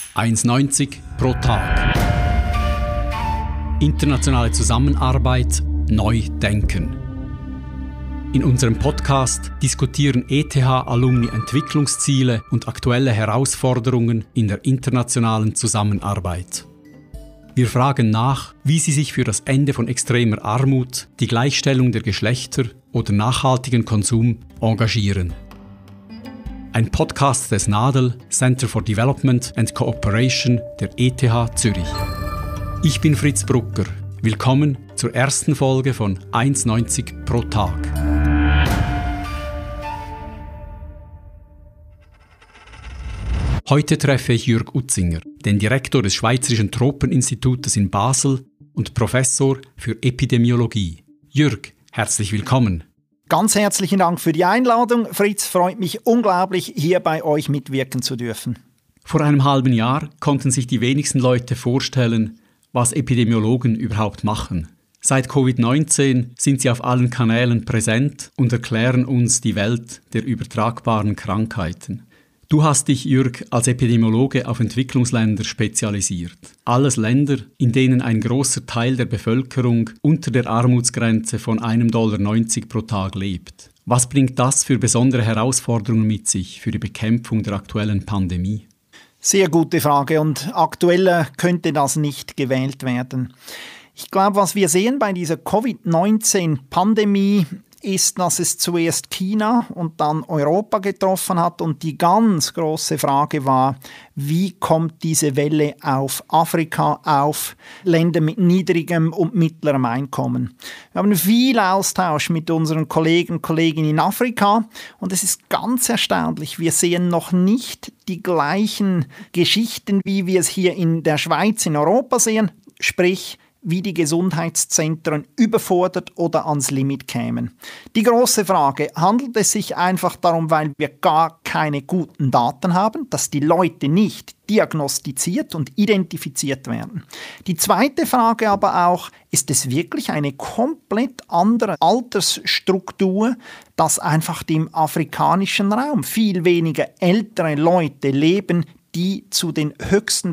1,90 pro Tag. Internationale Zusammenarbeit neu denken. In unserem Podcast diskutieren ETH-Alumni Entwicklungsziele und aktuelle Herausforderungen in der internationalen Zusammenarbeit. Wir fragen nach, wie sie sich für das Ende von extremer Armut, die Gleichstellung der Geschlechter oder nachhaltigen Konsum engagieren. Ein Podcast des NADEL, Center for Development and Cooperation der ETH Zürich. Ich bin Fritz Brucker. Willkommen zur ersten Folge von 1,90 pro Tag. Heute treffe ich Jürg Utzinger, den Direktor des Schweizerischen Tropeninstitutes in Basel und Professor für Epidemiologie. Jürg, herzlich willkommen. Ganz herzlichen Dank für die Einladung. Fritz, freut mich unglaublich, hier bei euch mitwirken zu dürfen. Vor einem halben Jahr konnten sich die wenigsten Leute vorstellen, was Epidemiologen überhaupt machen. Seit Covid-19 sind sie auf allen Kanälen präsent und erklären uns die Welt der übertragbaren Krankheiten. Du hast dich, Jürg, als Epidemiologe auf Entwicklungsländer spezialisiert. Alles Länder, in denen ein großer Teil der Bevölkerung unter der Armutsgrenze von $1,90 pro Tag lebt. Was bringt das für besondere Herausforderungen mit sich für die Bekämpfung der aktuellen Pandemie? Sehr gute Frage und aktueller könnte das nicht gewählt werden. Ich glaube, was wir sehen bei dieser Covid-19-Pandemie ist, dass es zuerst China und dann Europa getroffen hat und die ganz große Frage war, wie kommt diese Welle auf Afrika, auf Länder mit niedrigem und mittlerem Einkommen. Wir haben viel Austausch mit unseren Kollegen und Kolleginnen in Afrika und es ist ganz erstaunlich, wir sehen noch nicht die gleichen Geschichten, wie wir es hier in der Schweiz, in Europa sehen, sprich wie die Gesundheitszentren überfordert oder ans Limit kämen. Die große Frage, handelt es sich einfach darum, weil wir gar keine guten Daten haben, dass die Leute nicht diagnostiziert und identifiziert werden? Die zweite Frage aber auch, ist es wirklich eine komplett andere Altersstruktur, dass einfach im afrikanischen Raum viel weniger ältere Leute leben, die zu den höchsten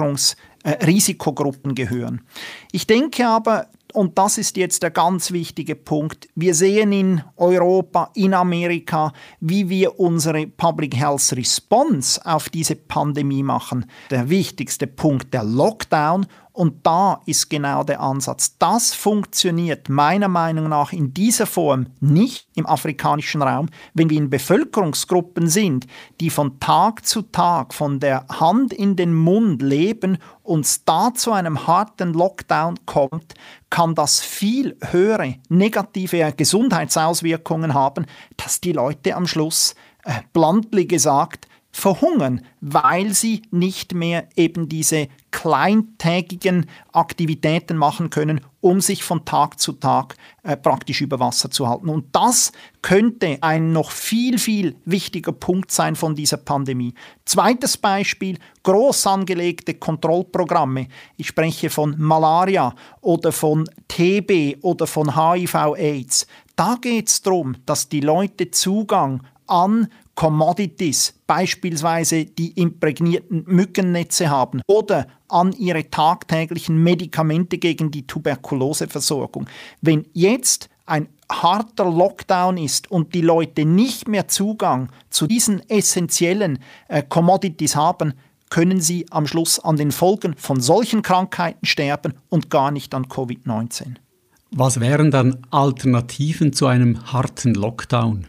Bevölkerungsrisikogruppen gehören. Ich denke aber, und das ist jetzt der ganz wichtige Punkt, wir sehen in Europa, in Amerika, wie wir unsere Public Health Response auf diese Pandemie machen. Der wichtigste Punkt, der Lockdown. Und da ist genau der Ansatz. Das funktioniert meiner Meinung nach in dieser Form nicht im afrikanischen Raum, wenn wir in Bevölkerungsgruppen sind, die von Tag zu Tag von der Hand in den Mund leben und es da zu einem harten Lockdown kommt, kann das viel höhere negative Gesundheitsauswirkungen haben, dass die Leute am Schluss, bluntly gesagt, verhungern, weil sie nicht mehr eben diese kleintägigen Aktivitäten machen können, um sich von Tag zu Tag praktisch über Wasser zu halten. Und das könnte ein noch viel, viel wichtiger Punkt sein von dieser Pandemie. Zweites Beispiel, groß angelegte Kontrollprogramme. Ich spreche von Malaria oder von TB oder von HIV-AIDS. Da geht es darum, dass die Leute Zugang an Commodities, beispielsweise die imprägnierten Mückennetze haben oder an ihre tagtäglichen Medikamente gegen die Tuberkuloseversorgung. Wenn jetzt ein harter Lockdown ist und die Leute nicht mehr Zugang zu diesen essentiellen Commodities haben, können sie am Schluss an den Folgen von solchen Krankheiten sterben und gar nicht an Covid-19. Was wären dann Alternativen zu einem harten Lockdown?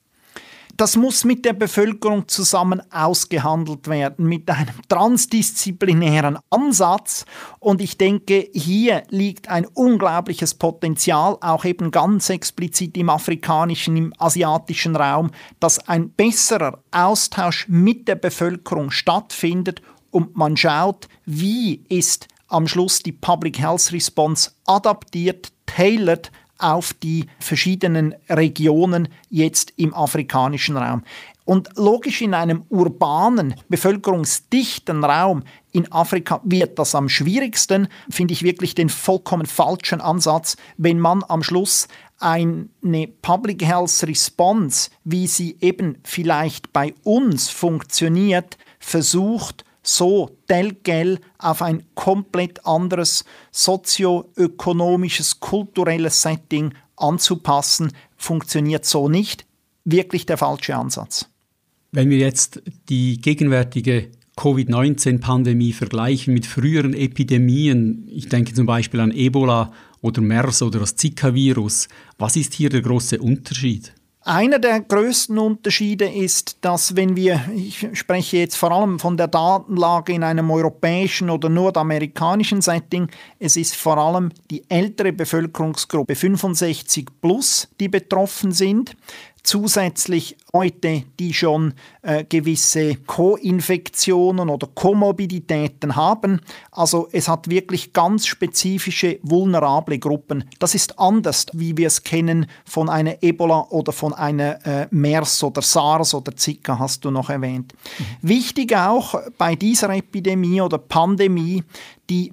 Das muss mit der Bevölkerung zusammen ausgehandelt werden, mit einem transdisziplinären Ansatz. Und ich denke, hier liegt ein unglaubliches Potenzial, auch eben ganz explizit im afrikanischen, im asiatischen Raum, dass ein besserer Austausch mit der Bevölkerung stattfindet und man schaut, wie ist am Schluss die Public Health Response adaptiert, tailored auf die verschiedenen Regionen jetzt im afrikanischen Raum. Und logisch in einem urbanen, bevölkerungsdichten Raum in Afrika wird das am schwierigsten, finde ich wirklich den vollkommen falschen Ansatz, wenn man am Schluss eine Public Health Response, wie sie eben vielleicht bei uns funktioniert, versucht so telquel auf ein komplett anderes sozioökonomisches, kulturelles Setting anzupassen, funktioniert so nicht. Wirklich der falsche Ansatz. Wenn wir jetzt die gegenwärtige Covid-19-Pandemie vergleichen mit früheren Epidemien, ich denke zum Beispiel an Ebola oder MERS oder das Zika-Virus, was ist hier der große Unterschied? Einer der größten Unterschiede ist, dass ich spreche jetzt vor allem von der Datenlage in einem europäischen oder nordamerikanischen Setting, es ist vor allem die ältere Bevölkerungsgruppe 65 plus, die betroffen sind. Zusätzlich Leute, die schon gewisse Co-Infektionen oder Komorbiditäten haben. Also es hat wirklich ganz spezifische, vulnerable Gruppen. Das ist anders, wie wir es kennen von einer Ebola oder von einer MERS oder SARS oder Zika, hast du noch erwähnt. Wichtig auch bei dieser Epidemie oder Pandemie, die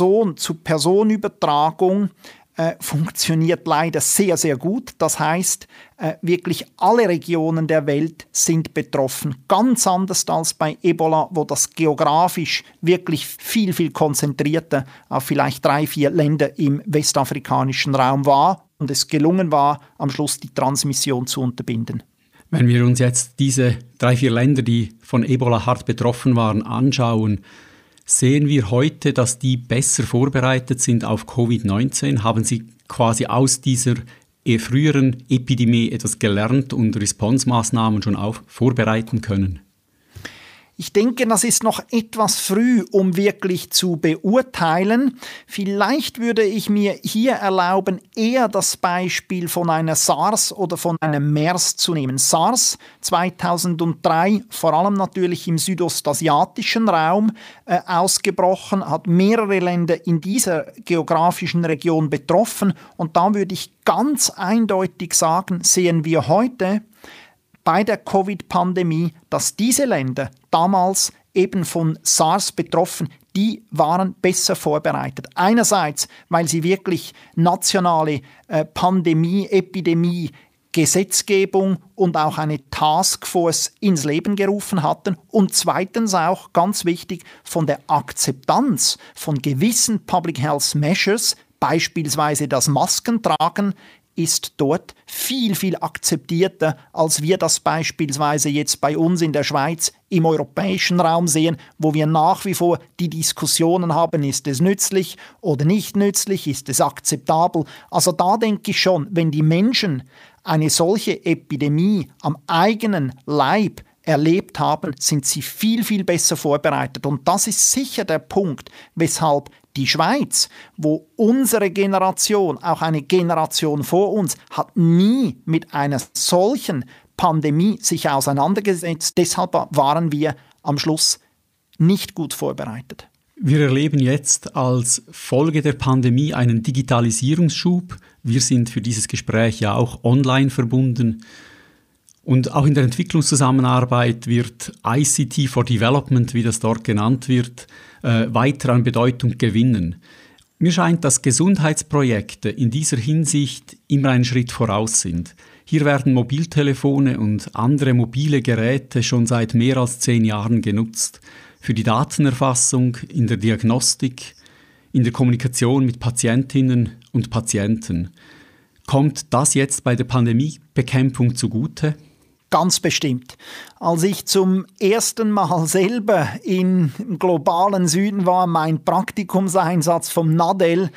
Person-zu-Person-Übertragung funktioniert leider sehr, sehr gut. Das heißt, wirklich alle Regionen der Welt sind betroffen. Ganz anders als bei Ebola, wo das geografisch wirklich viel, viel konzentrierter auf vielleicht 3-4 Länder im westafrikanischen Raum war und es gelungen war, am Schluss die Transmission zu unterbinden. Wenn wir uns jetzt diese 3-4 Länder, die von Ebola hart betroffen waren, anschauen, sehen wir heute, dass die besser vorbereitet sind auf Covid-19? Haben Sie quasi aus dieser früheren Epidemie etwas gelernt und Responsmaßnahmen schon vorbereiten können? Ich denke, das ist noch etwas früh, um wirklich zu beurteilen. Vielleicht würde ich mir hier erlauben, eher das Beispiel von einer SARS oder von einem MERS zu nehmen. SARS 2003, vor allem natürlich im südostasiatischen Raum ausgebrochen, hat mehrere Länder in dieser geografischen Region betroffen. Und da würde ich ganz eindeutig sagen, sehen wir heute bei der Covid-Pandemie, dass diese Länder damals eben von SARS betroffen, die waren besser vorbereitet. Einerseits, weil sie wirklich nationale Epidemie, Gesetzgebung und auch eine Taskforce ins Leben gerufen hatten und zweitens auch, ganz wichtig, von der Akzeptanz von gewissen Public Health Measures, beispielsweise das Maskentragen, ist dort viel, viel akzeptierter, als wir das beispielsweise jetzt bei uns in der Schweiz im europäischen Raum sehen, wo wir nach wie vor die Diskussionen haben, ist es nützlich oder nicht nützlich, ist es akzeptabel. Also da denke ich schon, wenn die Menschen eine solche Epidemie am eigenen Leib erlebt haben, sind sie viel, viel besser vorbereitet. Und das ist sicher der Punkt, weshalb die Schweiz, wo unsere Generation, auch eine Generation vor uns, hat nie mit einer solchen Pandemie sich auseinandergesetzt. Deshalb waren wir am Schluss nicht gut vorbereitet. Wir erleben jetzt als Folge der Pandemie einen Digitalisierungsschub. Wir sind für dieses Gespräch ja auch online verbunden. Und auch in der Entwicklungszusammenarbeit wird ICT for Development, wie das dort genannt wird, weiter an Bedeutung gewinnen. Mir scheint, dass Gesundheitsprojekte in dieser Hinsicht immer einen Schritt voraus sind. Hier werden Mobiltelefone und andere mobile Geräte schon seit mehr als 10 Jahren genutzt. Für die Datenerfassung, in der Diagnostik, in der Kommunikation mit Patientinnen und Patienten. Kommt das jetzt bei der Pandemiebekämpfung zugute? Ganz bestimmt. Als ich zum ersten Mal selber im globalen Süden war, mein Praktikumseinsatz vom NADEL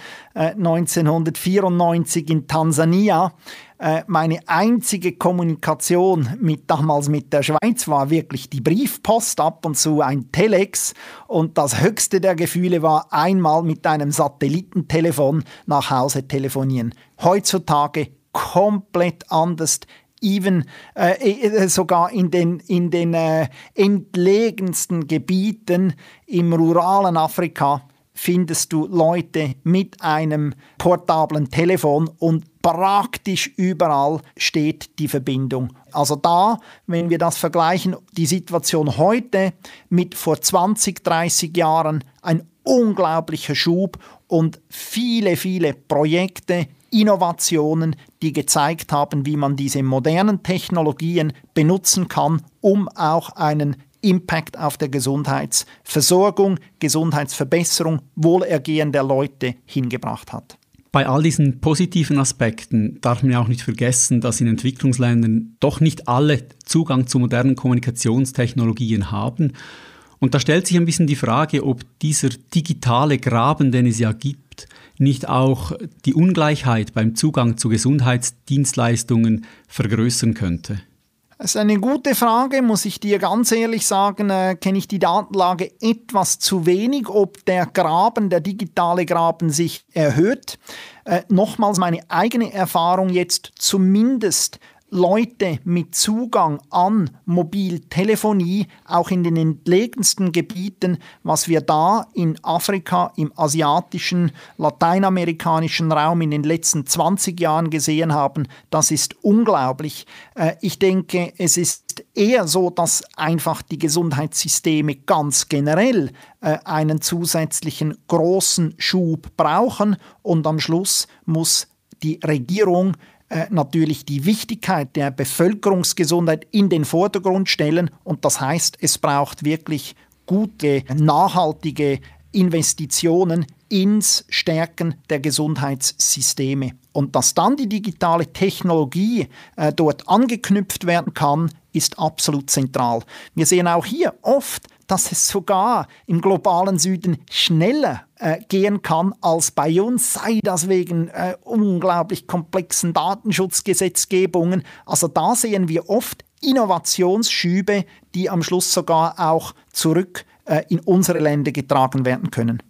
1994 in Tansania, meine einzige Kommunikation damals mit der Schweiz war wirklich die Briefpost, ab und zu ein Telex, und das höchste der Gefühle war, einmal mit einem Satellitentelefon nach Hause telefonieren. Heutzutage komplett anders. Sogar in den entlegensten Gebieten im ruralen Afrika findest du Leute mit einem portablen Telefon und praktisch überall steht die Verbindung. Also da, wenn wir das vergleichen, die Situation heute mit vor 20, 30 Jahren, ein unglaublicher Schub und viele, viele Projekte, Innovationen, die gezeigt haben, wie man diese modernen Technologien benutzen kann, um auch einen Impact auf der Gesundheitsversorgung, Gesundheitsverbesserung, Wohlergehen der Leute hingebracht hat. Bei all diesen positiven Aspekten darf man ja auch nicht vergessen, dass in Entwicklungsländern doch nicht alle Zugang zu modernen Kommunikationstechnologien haben. Und da stellt sich ein bisschen die Frage, ob dieser digitale Graben, den es ja gibt, nicht auch die Ungleichheit beim Zugang zu Gesundheitsdienstleistungen vergrößern könnte. Das ist eine gute Frage, muss ich dir ganz ehrlich sagen, kenne ich die Datenlage etwas zu wenig, ob der digitale Graben sich erhöht. Nochmals meine eigene Erfahrung jetzt, zumindest Leute mit Zugang an Mobiltelefonie, auch in den entlegensten Gebieten, was wir da in Afrika, im asiatischen, lateinamerikanischen Raum in den letzten 20 Jahren gesehen haben, das ist unglaublich. Ich denke, es ist eher so, dass einfach die Gesundheitssysteme ganz generell einen zusätzlichen großen Schub brauchen und am Schluss muss die Regierung natürlich die Wichtigkeit der Bevölkerungsgesundheit in den Vordergrund stellen. Und das heißt, es braucht wirklich gute, nachhaltige Investitionen ins Stärken der Gesundheitssysteme. Und dass dann die digitale Technologie dort angeknüpft werden kann, ist absolut zentral. Wir sehen auch hier oft, dass es sogar im globalen Süden schneller gehen kann als bei uns, sei das wegen unglaublich komplexen Datenschutzgesetzgebungen. Also da sehen wir oft Innovationsschübe, die am Schluss sogar auch zurück in unsere Länder getragen werden können.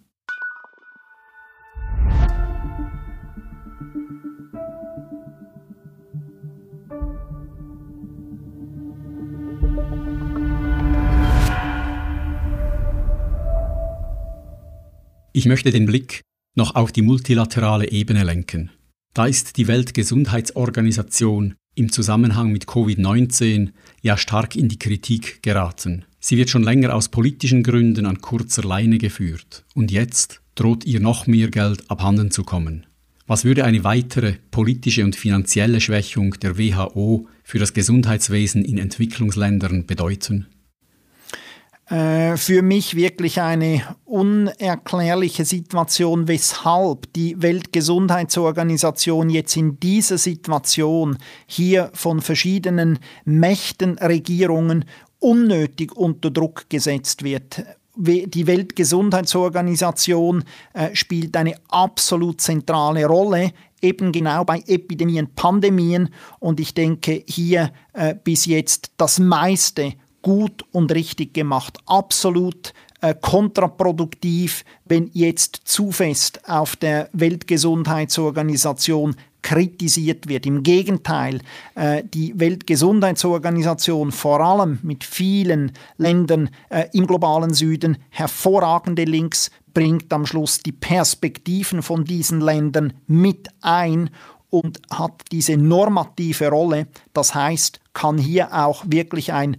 Ich möchte den Blick noch auf die multilaterale Ebene lenken. Da ist die Weltgesundheitsorganisation im Zusammenhang mit Covid-19 ja stark in die Kritik geraten. Sie wird schon länger aus politischen Gründen an kurzer Leine geführt. Und jetzt droht ihr noch mehr Geld abhanden zu kommen. Was würde eine weitere politische und finanzielle Schwächung der WHO für das Gesundheitswesen in Entwicklungsländern bedeuten? Für mich wirklich eine unerklärliche Situation, weshalb die Weltgesundheitsorganisation jetzt in dieser Situation hier von verschiedenen Mächten, Regierungen unnötig unter Druck gesetzt wird. Die Weltgesundheitsorganisation spielt eine absolut zentrale Rolle, eben genau bei Epidemien, Pandemien, und ich denke hier bis jetzt das meiste gut und richtig gemacht. Absolut kontraproduktiv, wenn jetzt zu fest auf der Weltgesundheitsorganisation kritisiert wird. Im Gegenteil, die Weltgesundheitsorganisation, vor allem mit vielen Ländern im globalen Süden, hervorragende Links, bringt am Schluss die Perspektiven von diesen Ländern mit ein und hat diese normative Rolle. Das heißt, kann hier auch wirklich ein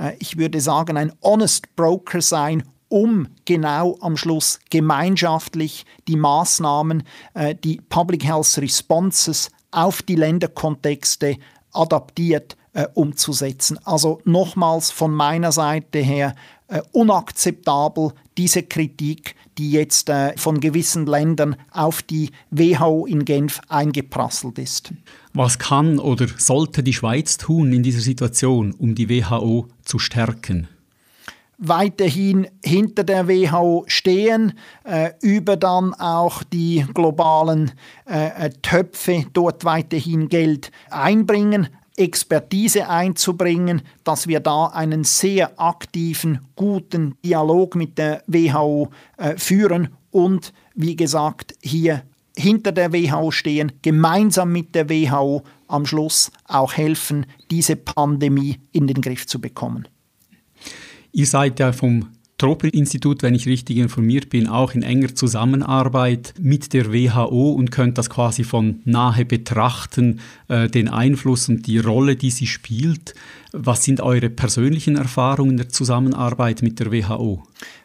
honest broker sein, um genau am Schluss gemeinschaftlich die Maßnahmen, die Public Health Responses auf die Länderkontexte adaptiert umzusetzen. Also nochmals von meiner Seite her unakzeptabel diese Kritik, die jetzt von gewissen Ländern auf die WHO in Genf eingeprasselt ist. Was kann oder sollte die Schweiz tun in dieser Situation, um die WHO zu stärken? Weiterhin hinter der WHO stehen, über dann auch die globalen Töpfe dort weiterhin Geld einbringen, Expertise einzubringen, dass wir da einen sehr aktiven, guten Dialog mit der WHO führen und, wie gesagt, hier hinter der WHO stehen, gemeinsam mit der WHO am Schluss auch helfen, diese Pandemie in den Griff zu bekommen. Ihr seid ja vom Tropen-Institut, wenn ich richtig informiert bin, auch in enger Zusammenarbeit mit der WHO und könnt das quasi von nahe betrachten, den Einfluss und die Rolle, die sie spielt. Was sind eure persönlichen Erfahrungen der Zusammenarbeit mit der WHO?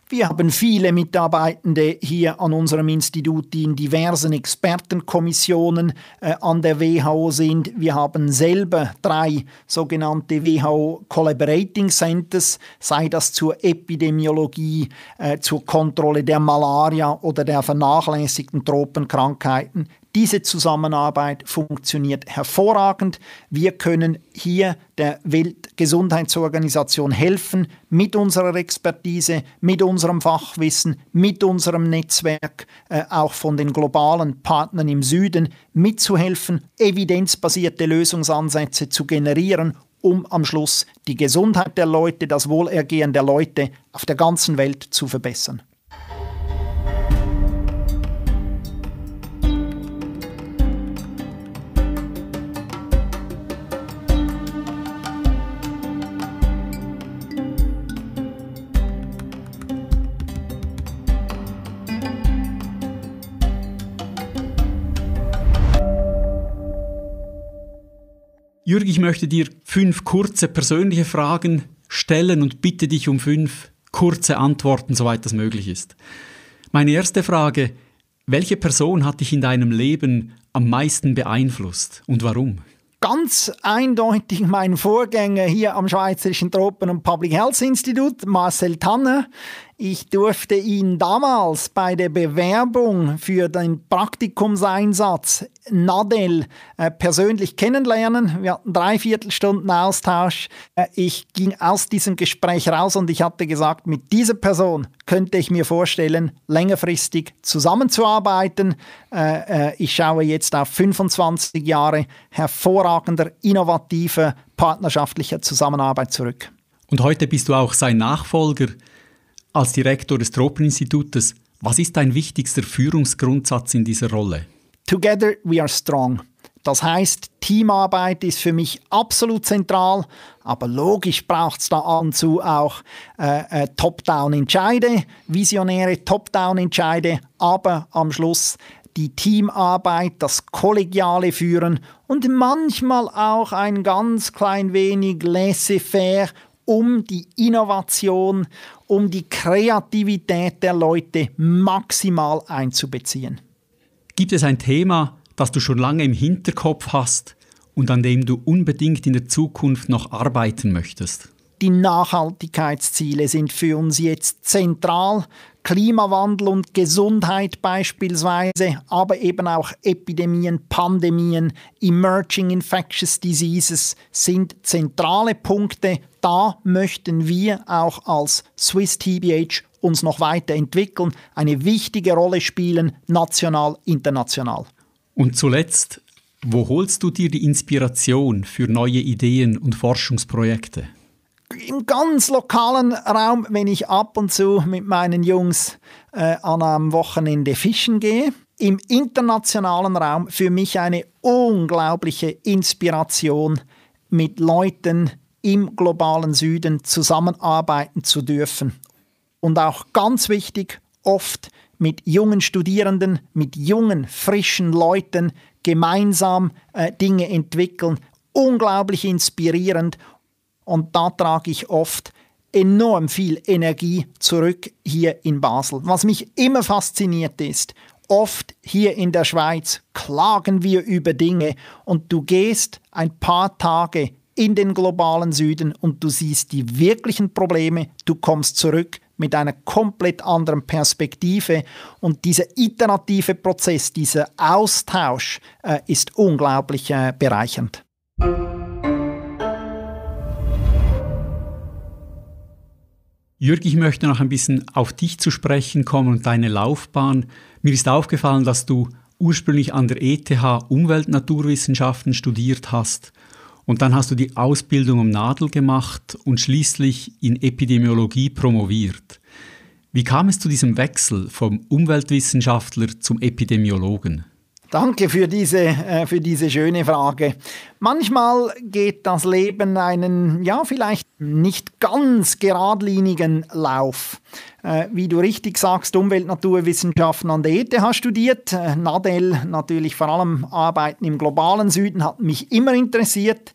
Wir haben viele Mitarbeitende hier an unserem Institut, die in diversen Expertenkommissionen an der WHO sind. Wir haben selber 3 sogenannte WHO Collaborating Centers, sei das zur Epidemiologie, zur Kontrolle der Malaria oder der vernachlässigten Tropenkrankheiten. Diese Zusammenarbeit funktioniert hervorragend. Wir können hier der Weltgesundheitsorganisation helfen, mit unserer Expertise, mit unserem Fachwissen, mit unserem Netzwerk, auch von den globalen Partnern im Süden mitzuhelfen, evidenzbasierte Lösungsansätze zu generieren, um am Schluss die Gesundheit der Leute, das Wohlergehen der Leute auf der ganzen Welt zu verbessern. Jürg, ich möchte dir 5 kurze persönliche Fragen stellen und bitte dich um 5 kurze Antworten, soweit das möglich ist. Meine erste Frage: Welche Person hat dich in deinem Leben am meisten beeinflusst und warum? Ganz eindeutig mein Vorgänger hier am Schweizerischen Tropen- und Public Health Institut, Marcel Tanner. Ich durfte ihn damals bei der Bewerbung für den Praktikumseinsatz NADEL persönlich kennenlernen. Wir hatten 3/4 Stunden Austausch. Ich ging aus diesem Gespräch raus und ich hatte gesagt, mit dieser Person könnte ich mir vorstellen, längerfristig zusammenzuarbeiten. Ich schaue jetzt auf 25 Jahre hervorragender, innovativer, partnerschaftlicher Zusammenarbeit zurück. Und heute bist du auch sein Nachfolger. Als Direktor des Tropeninstitutes, was ist dein wichtigster Führungsgrundsatz in dieser Rolle? Together we are strong. Das heisst, Teamarbeit ist für mich absolut zentral, aber logisch braucht es da ab und zu auch Top-Down-Entscheide, visionäre Top-Down-Entscheide, aber am Schluss die Teamarbeit, das kollegiale Führen und manchmal auch ein ganz klein wenig laissez-faire, um die Innovation, um die Kreativität der Leute maximal einzubeziehen. Gibt es ein Thema, das du schon lange im Hinterkopf hast und an dem du unbedingt in der Zukunft noch arbeiten möchtest? Die Nachhaltigkeitsziele sind für uns jetzt zentral. Klimawandel und Gesundheit beispielsweise, aber eben auch Epidemien, Pandemien, Emerging Infectious Diseases sind zentrale Punkte. Da möchten wir auch als Swiss TBH uns noch weiterentwickeln, eine wichtige Rolle spielen, national, international. Und zuletzt, wo holst du dir die Inspiration für neue Ideen und Forschungsprojekte? Im ganz lokalen Raum, wenn ich ab und zu mit meinen Jungs an einem Wochenende fischen gehe. Im internationalen Raum für mich eine unglaubliche Inspiration, mit Leuten im globalen Süden zusammenarbeiten zu dürfen. Und auch ganz wichtig, oft mit jungen Studierenden, mit jungen, frischen Leuten gemeinsam Dinge entwickeln. Unglaublich inspirierend. Und da trage ich oft enorm viel Energie zurück hier in Basel. Was mich immer fasziniert ist, oft hier in der Schweiz klagen wir über Dinge und du gehst ein paar Tage in den globalen Süden und du siehst die wirklichen Probleme, du kommst zurück mit einer komplett anderen Perspektive und dieser iterative Prozess, dieser Austausch ist unglaublich bereichernd. Jürg, ich möchte noch ein bisschen auf dich zu sprechen kommen und deine Laufbahn. Mir ist aufgefallen, dass du ursprünglich an der ETH Umwelt-Naturwissenschaften studiert hast und dann hast du die Ausbildung am NADEL gemacht und schließlich in Epidemiologie promoviert. Wie kam es zu diesem Wechsel vom Umweltwissenschaftler zum Epidemiologen? Danke für diese schöne Frage. Manchmal geht das Leben einen, vielleicht nicht ganz geradlinigen Lauf. Wie du richtig sagst, Umwelt-Naturwissenschaften an der ETH studiert. NADEL, natürlich vor allem Arbeiten im globalen Süden, hat mich immer interessiert.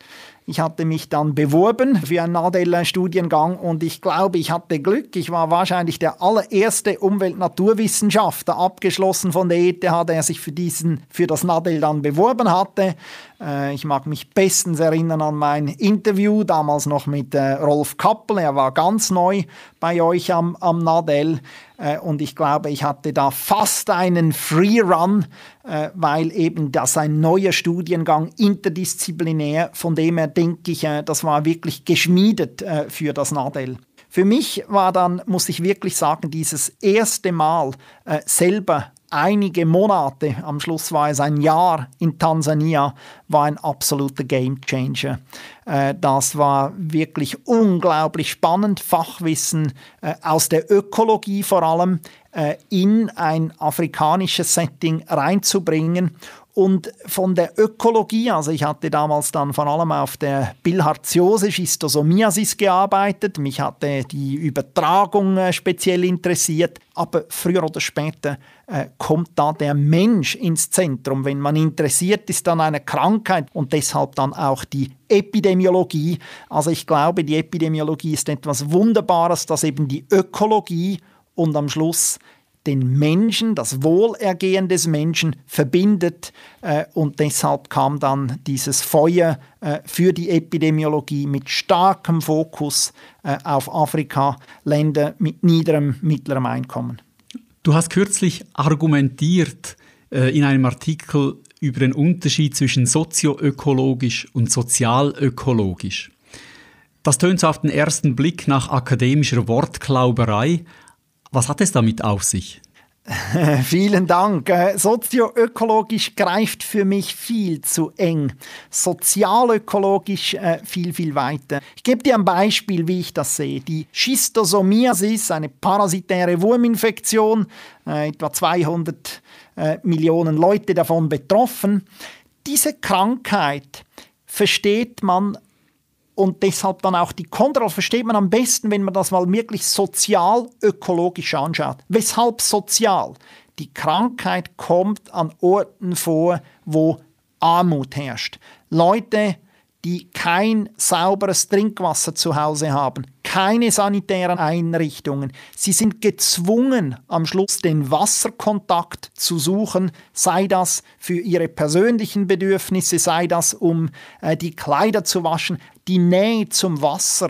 Ich hatte mich dann beworben für einen Nadel-Studiengang und ich glaube, ich hatte Glück. Ich war wahrscheinlich der allererste Umwelt-Naturwissenschaftler, abgeschlossen von der ETH, der sich für das Nadel dann beworben hatte. Ich mag mich bestens erinnern an mein Interview, damals noch mit Rolf Kappel. Er war ganz neu bei euch am Nadel. Und ich glaube, ich hatte da fast einen Free-Run, weil eben das ein neuer Studiengang, interdisziplinär, von dem her denke ich, das war wirklich geschmiedet für das Nadel. Für mich war dann, muss ich wirklich sagen, dieses erste Mal selber einige Monate, am Schluss war es ein Jahr in Tansania, war ein absoluter Gamechanger. Das war wirklich unglaublich spannend, Fachwissen aus der Ökologie vor allem in ein afrikanisches Setting reinzubringen. Und von der Ökologie, also ich hatte damals dann vor allem auf der Bilharziose, Schistosomiasis gearbeitet, mich hatte die Übertragung speziell interessiert, aber früher oder später kommt da der Mensch ins Zentrum, wenn man interessiert ist an einer Krankheit und deshalb dann auch die Epidemiologie. Also ich glaube, die Epidemiologie ist etwas Wunderbares, dass eben die Ökologie und am Schluss den Menschen, das Wohlergehen des Menschen verbindet und deshalb kam dann dieses Feuer für die Epidemiologie mit starkem Fokus auf Afrika, Länder mit niederem, mittlerem Einkommen. Du hast kürzlich argumentiert in einem Artikel über den Unterschied zwischen sozioökologisch und sozialökologisch. Das tönt so auf den ersten Blick nach akademischer Wortklauberei. Was hat es damit auf sich? Vielen Dank. Sozioökologisch greift für mich viel zu eng. Sozialökologisch viel, viel weiter. Ich gebe dir ein Beispiel, wie ich das sehe. Die Schistosomiasis, eine parasitäre Wurminfektion, etwa 200 Millionen Leute davon betroffen. Diese Krankheit versteht man und deshalb dann auch die Kontrolle versteht man am besten, wenn man das mal wirklich sozial-ökologisch anschaut. Weshalb sozial? Die Krankheit kommt an Orten vor, wo Armut herrscht. Leute, die kein sauberes Trinkwasser zu Hause haben, keine sanitären Einrichtungen. Sie sind gezwungen, am Schluss den Wasserkontakt zu suchen, sei das für ihre persönlichen Bedürfnisse, sei das, um die Kleider zu waschen. Die Nähe zum Wasser,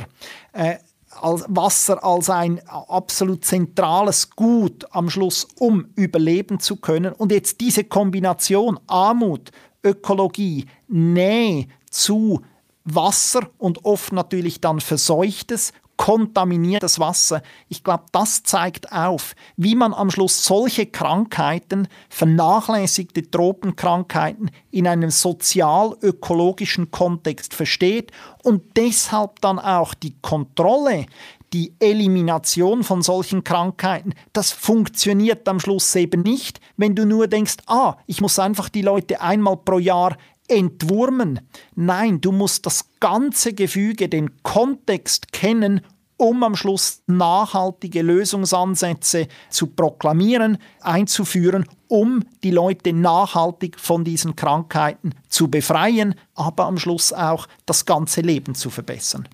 Wasser als ein absolut zentrales Gut am Schluss, um überleben zu können. Und jetzt diese Kombination Armut, Ökologie, Nähe zu Wasser und oft natürlich dann verseuchtes, kontaminiertes Wasser. Ich glaube, das zeigt auf, wie man am Schluss solche Krankheiten, vernachlässigte Tropenkrankheiten in einem sozial-ökologischen Kontext versteht und deshalb dann auch die Kontrolle, die Elimination von solchen Krankheiten, das funktioniert am Schluss eben nicht, wenn du nur denkst, ich muss einfach die Leute einmal pro Jahr entwurmen. Nein, du musst das ganze Gefüge, den Kontext kennen, um am Schluss nachhaltige Lösungsansätze zu proklamieren, einzuführen, um die Leute nachhaltig von diesen Krankheiten zu befreien, aber am Schluss auch das ganze Leben zu verbessern.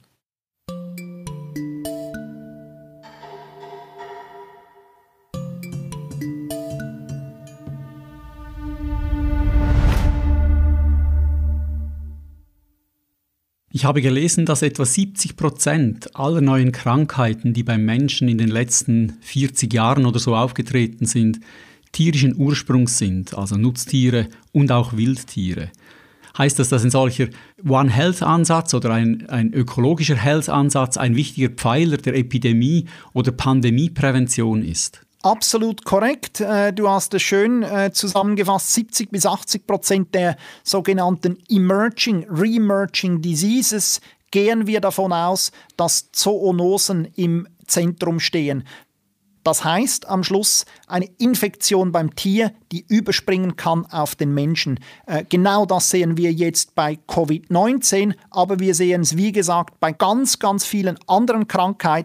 Ich habe gelesen, dass etwa 70% aller neuen Krankheiten, die beim Menschen in den letzten 40 Jahren oder so aufgetreten sind, tierischen Ursprungs sind, also Nutztiere und auch Wildtiere. Heißt das, dass ein solcher One-Health-Ansatz oder ein ökologischer Health-Ansatz ein wichtiger Pfeiler der Epidemie- oder Pandemieprävention ist? Absolut korrekt. Du hast es schön zusammengefasst. 70-80% der sogenannten Emerging, Re-Emerging Diseases gehen wir davon aus, dass Zoonosen im Zentrum stehen. Das heißt am Schluss eine Infektion beim Tier, die überspringen kann auf den Menschen. Genau das sehen wir jetzt bei Covid-19, aber wir sehen es, wie gesagt, bei ganz, ganz vielen anderen Krankheiten,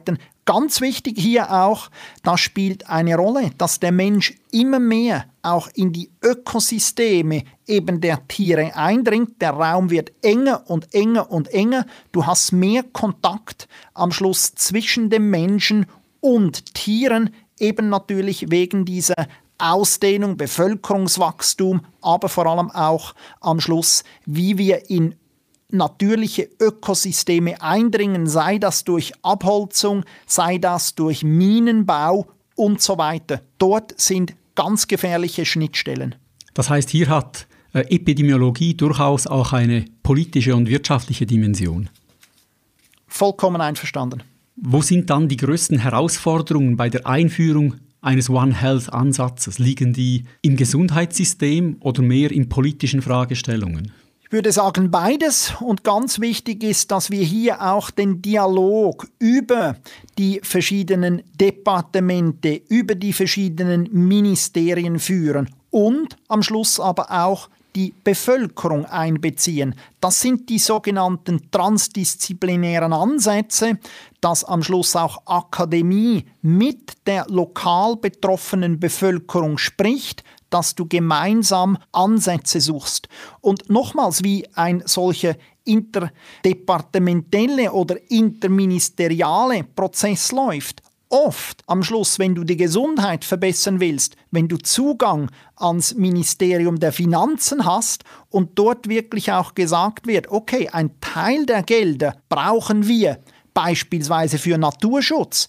ganz wichtig hier auch, das spielt eine Rolle, dass der Mensch immer mehr auch in die Ökosysteme eben der Tiere eindringt. Der Raum wird enger und enger und enger. Du hast mehr Kontakt am Schluss zwischen dem Menschen und Tieren, eben natürlich wegen dieser Ausdehnung, Bevölkerungswachstum, aber vor allem auch am Schluss, wie wir in natürliche Ökosysteme eindringen, sei das durch Abholzung, sei das durch Minenbau und so weiter. Dort sind ganz gefährliche Schnittstellen. Das heißt, hier hat Epidemiologie durchaus auch eine politische und wirtschaftliche Dimension. Vollkommen einverstanden. Wo sind dann die größten Herausforderungen bei der Einführung eines One Health-Ansatzes? Liegen die im Gesundheitssystem oder mehr in politischen Fragestellungen? Ich würde sagen beides, und ganz wichtig ist, dass wir hier auch den Dialog über die verschiedenen Departemente, über die verschiedenen Ministerien führen und am Schluss aber auch die Bevölkerung einbeziehen. Das sind die sogenannten transdisziplinären Ansätze, dass am Schluss auch Akademie mit der lokal betroffenen Bevölkerung spricht, dass du gemeinsam Ansätze suchst. Und nochmals, wie ein solcher interdepartementelle oder interministeriale Prozess läuft. Oft am Schluss, wenn du die Gesundheit verbessern willst, wenn du Zugang ans Ministerium der Finanzen hast und dort wirklich auch gesagt wird, okay, ein Teil der Gelder brauchen wir beispielsweise für Naturschutz,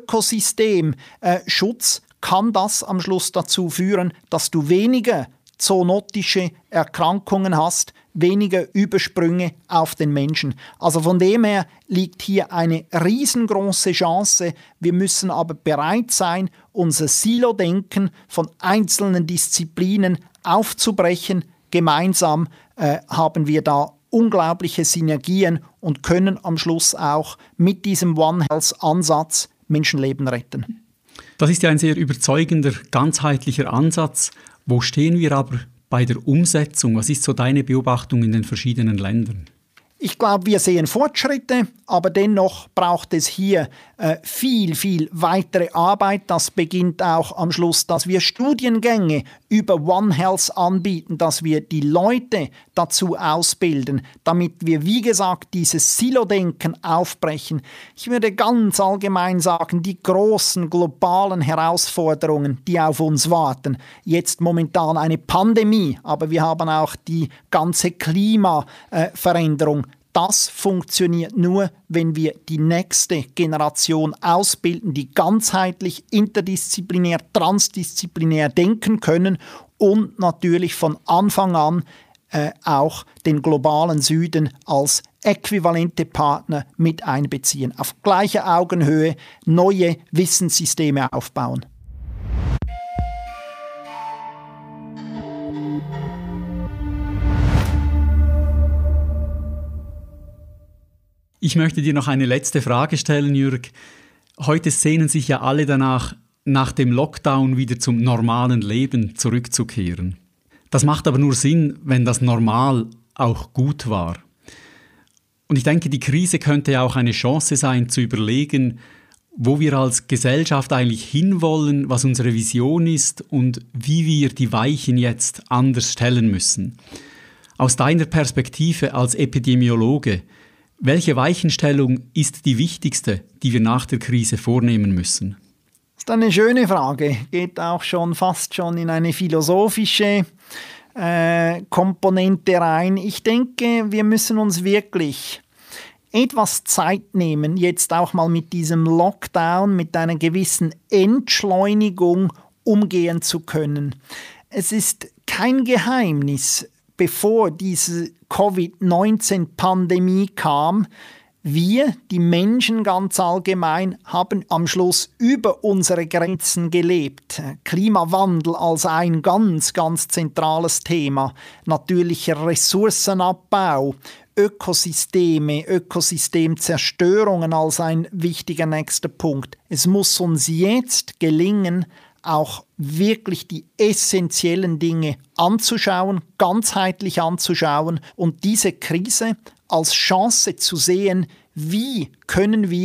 Ökosystemschutz, kann das am Schluss dazu führen, dass du weniger zoonotische Erkrankungen hast, weniger Übersprünge auf den Menschen. Also von dem her liegt hier eine riesengroße Chance. Wir müssen aber bereit sein, unser Silo-Denken von einzelnen Disziplinen aufzubrechen. Gemeinsam haben wir da unglaubliche Synergien und können am Schluss auch mit diesem One Health-Ansatz Menschenleben retten. Das ist ja ein sehr überzeugender, ganzheitlicher Ansatz. Wo stehen wir aber bei der Umsetzung? Was ist so deine Beobachtung in den verschiedenen Ländern? Ich glaube, wir sehen Fortschritte, aber dennoch braucht es hier viel weitere Arbeit. Das beginnt auch am Schluss, dass wir Studiengänge über One Health anbieten, dass wir die Leute dazu ausbilden, damit wir, wie gesagt, dieses Silo-Denken aufbrechen. Ich würde ganz allgemein sagen, die großen globalen Herausforderungen, die auf uns warten. Jetzt momentan eine Pandemie, aber wir haben auch die ganze Klimaveränderung. Das funktioniert nur, wenn wir die nächste Generation ausbilden, die ganzheitlich, interdisziplinär, transdisziplinär denken können und natürlich von Anfang an auch den globalen Süden als äquivalente Partner mit einbeziehen. Auf gleicher Augenhöhe neue Wissenssysteme aufbauen. Ich möchte dir noch eine letzte Frage stellen, Jürg. Heute sehnen sich ja alle danach, nach dem Lockdown wieder zum normalen Leben zurückzukehren. Das macht aber nur Sinn, wenn das Normal auch gut war. Und ich denke, die Krise könnte ja auch eine Chance sein, zu überlegen, wo wir als Gesellschaft eigentlich hinwollen, was unsere Vision ist und wie wir die Weichen jetzt anders stellen müssen. Aus deiner Perspektive als Epidemiologe, welche Weichenstellung ist die wichtigste, die wir nach der Krise vornehmen müssen? Das ist eine schöne Frage. Geht auch fast schon in eine philosophische Komponente rein. Ich denke, wir müssen uns wirklich etwas Zeit nehmen, jetzt auch mal mit diesem Lockdown, mit einer gewissen Entschleunigung umgehen zu können. Es ist kein Geheimnis, bevor diese Covid-19-Pandemie kam, wir, die Menschen ganz allgemein, haben am Schluss über unsere Grenzen gelebt. Klimawandel als ein ganz zentrales Thema. Natürlicher Ressourcenabbau, Ökosysteme, Ökosystemzerstörungen als ein wichtiger nächster Punkt. Es muss uns jetzt gelingen, auch wirklich die essentiellen Dinge anzuschauen, ganzheitlich anzuschauen und diese Krise als Chance zu sehen, wie können wir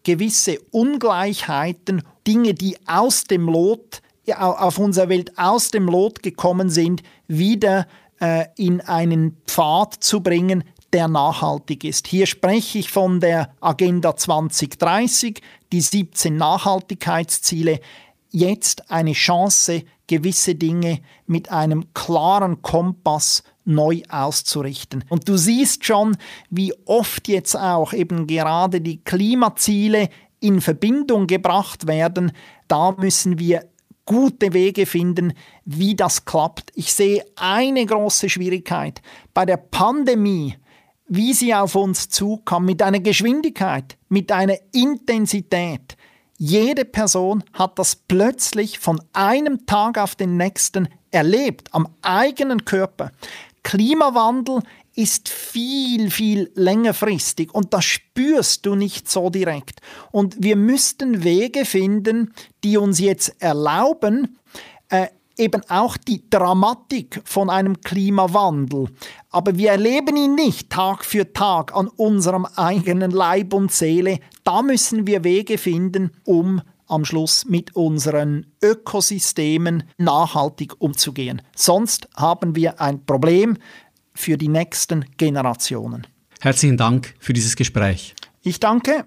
gewisse Ungleichheiten, Dinge, die aus dem Lot, auf unserer Welt aus dem Lot gekommen sind, wieder in einen Pfad zu bringen, der nachhaltig ist. Hier spreche ich von der Agenda 2030, die 17 Nachhaltigkeitsziele. Jetzt eine Chance, gewisse Dinge mit einem klaren Kompass neu auszurichten. Und du siehst schon, wie oft jetzt auch eben gerade die Klimaziele in Verbindung gebracht werden. Da müssen wir gute Wege finden, wie das klappt. Ich sehe eine große Schwierigkeit bei der Pandemie, wie sie auf uns zukam, mit einer Geschwindigkeit, mit einer Intensität. Jede Person hat das plötzlich von einem Tag auf den nächsten erlebt, am eigenen Körper. Klimawandel ist viel, viel längerfristig und das spürst du nicht so direkt. Und wir müssten Wege finden, die uns jetzt erlauben, eben auch die Dramatik von einem Klimawandel. Aber wir erleben ihn nicht Tag für Tag an unserem eigenen Leib und Seele. Da müssen wir Wege finden, um am Schluss mit unseren Ökosystemen nachhaltig umzugehen. Sonst haben wir ein Problem für die nächsten Generationen. Herzlichen Dank für dieses Gespräch. Ich danke.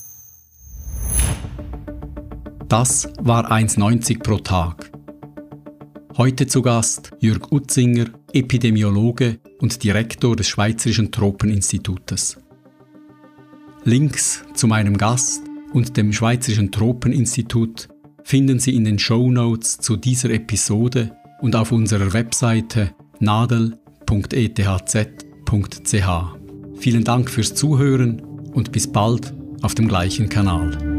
Das war 1,90 pro Tag. Heute zu Gast Jürg Utzinger, Epidemiologe und Direktor des Schweizerischen Tropeninstitutes. Links zu meinem Gast und dem Schweizerischen Tropeninstitut finden Sie in den Shownotes zu dieser Episode und auf unserer Webseite nadel.ethz.ch. Vielen Dank fürs Zuhören und bis bald auf dem gleichen Kanal.